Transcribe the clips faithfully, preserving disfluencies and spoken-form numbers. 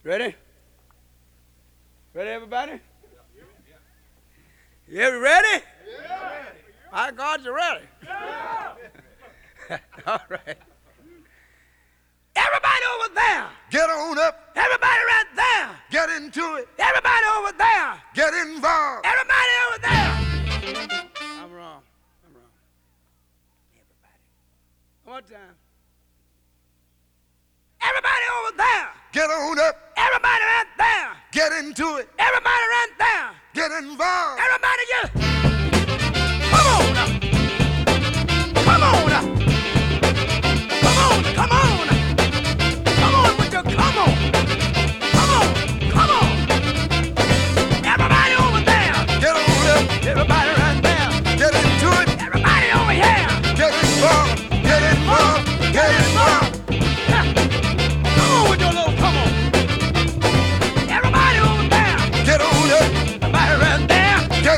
Ready? Ready, everybody? Yeah, we ready? Yeah. My God, you ready? Yeah. All right. Everybody over there. Get on up. Everybody right there. Get into it. Everybody over there. Get involved. Everybody over there. I'm wrong. I'm wrong. Everybody. One more time. Everybody over there. Get on up. Everybody right there. Get into it. Everybody right there. Get involved. Everybody just come on now. Come on now. Come on, come on. Come on with your come on. Come on, come on. Everybody over there. Get on up. Everybody right there. Get into it. Everybody over here. Get involved. Get involved. Get involved. Yeah. Come on with your little come on. Everybody over there. Get on up. Everybody right there. Get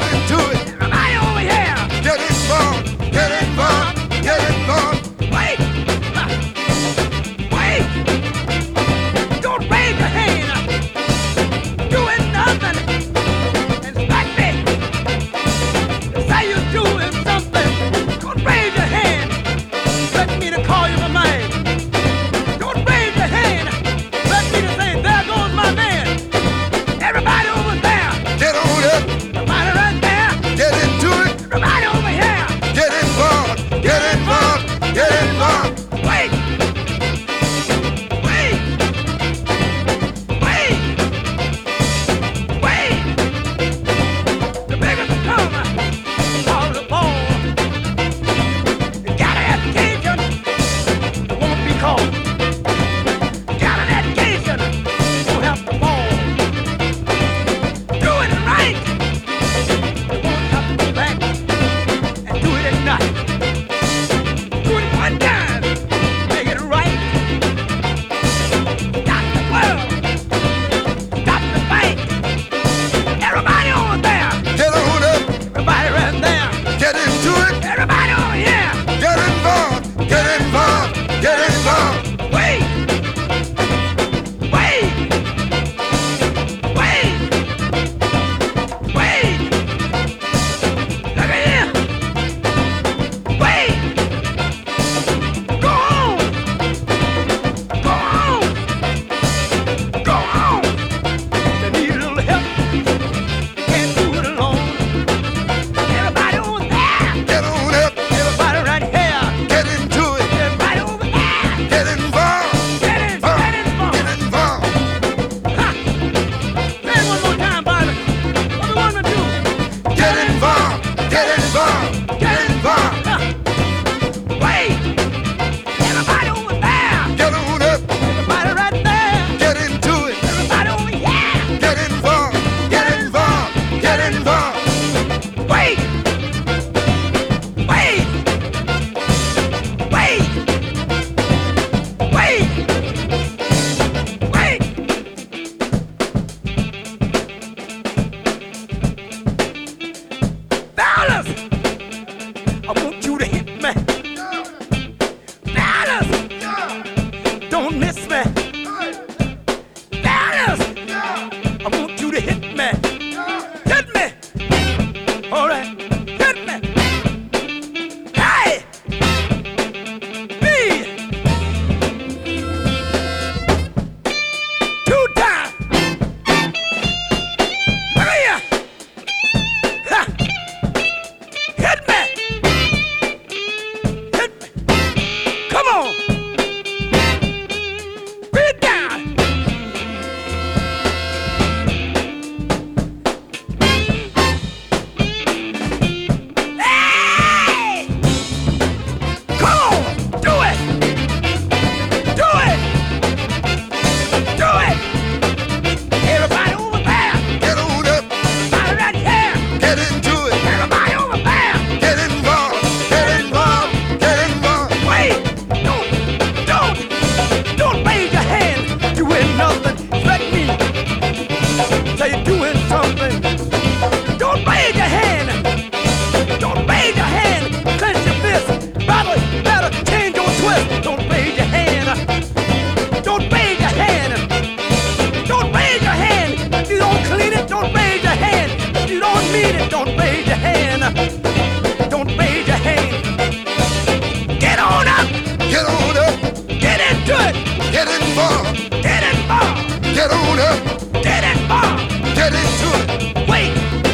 need it, don't raise your hand. Don't raise your hand. Get on up. Get on up. Get into it. Get involved. Get involved. Get on up. Get involved. Get into it. Wait.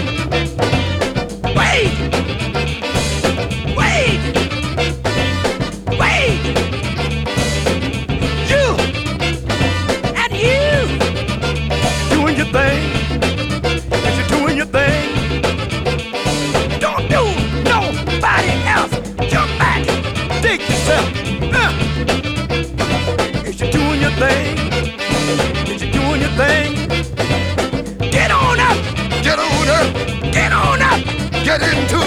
Wait. Wait. Wait. You and you doing your thing. If you're doing your thing, don't do nobody else. Jump back. Dig yourself. Uh. If you're doing your thing, if you're doing your thing, get on up. Get on up. Get on up. Get into